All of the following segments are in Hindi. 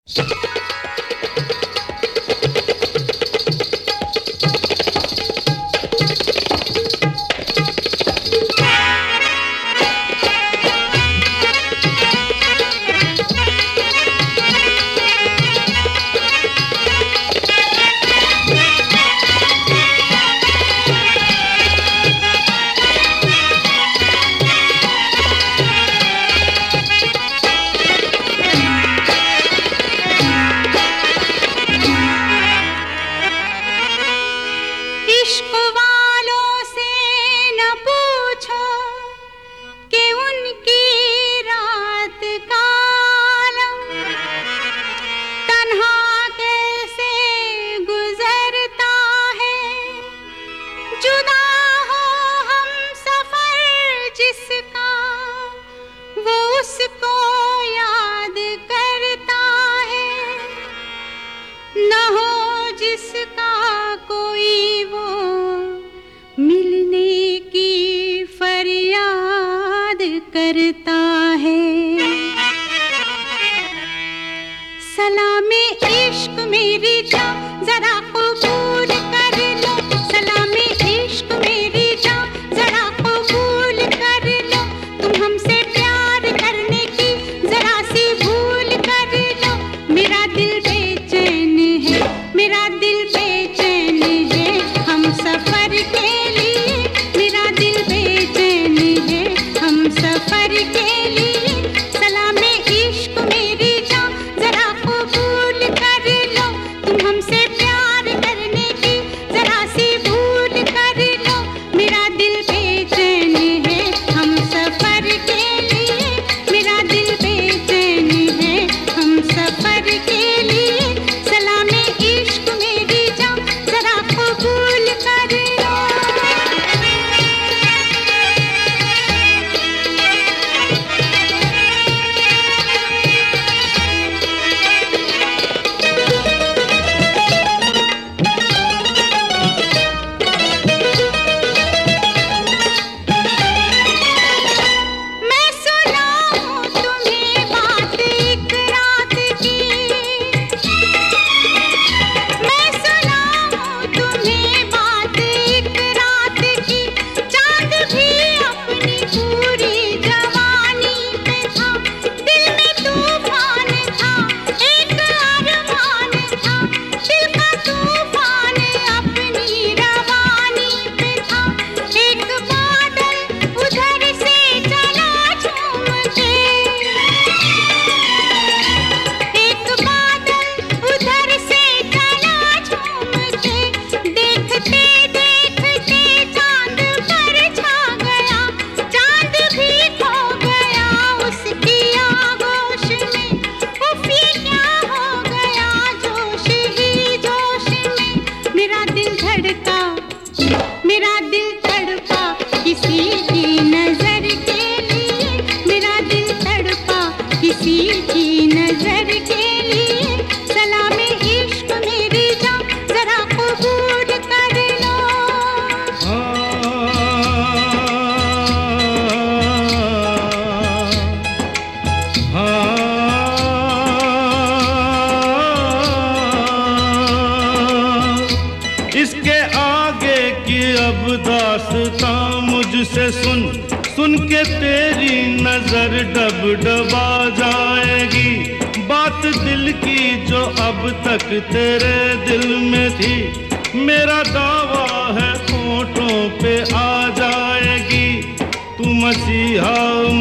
मुझसे सुन सुन के तेरी नजर डब डबा जाएगी। बात दिल की जो अब तक तेरे दिल में थी, मेरा दावा है होठों पे आ जाएगी। तू मसीहा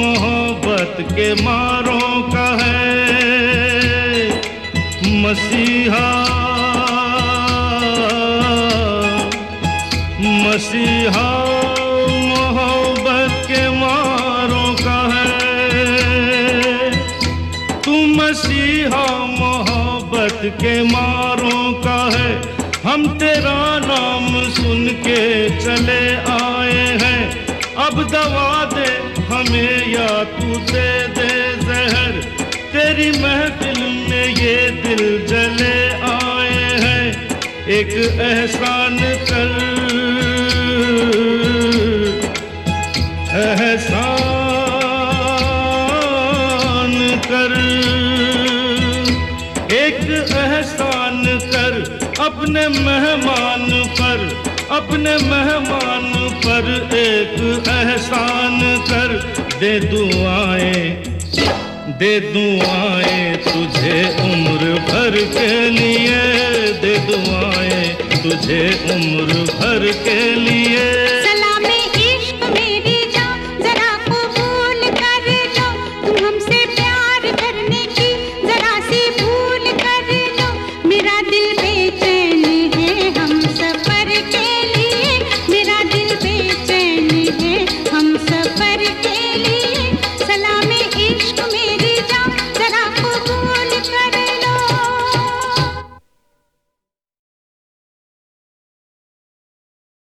मोहब्बत के मारों का है, मसीहा मसीहा मोहब्बत के मारों का है। तू मसीहा मोहब्बत के मारों का है। हम तेरा नाम सुन के चले आए हैं। अब दवा दे हमें या तू दे दे जहर। तेरी महफिल में ये दिल जले आए हैं। एक एहसान कर, एहसान कर, एक एहसान कर अपने मेहमान पर, अपने मेहमान पर एक एहसान कर। दे दुआएं, दे दुआएं तुझे उम्र भर के लिए, दे दुआएं तुझे उम्र भर के लिए।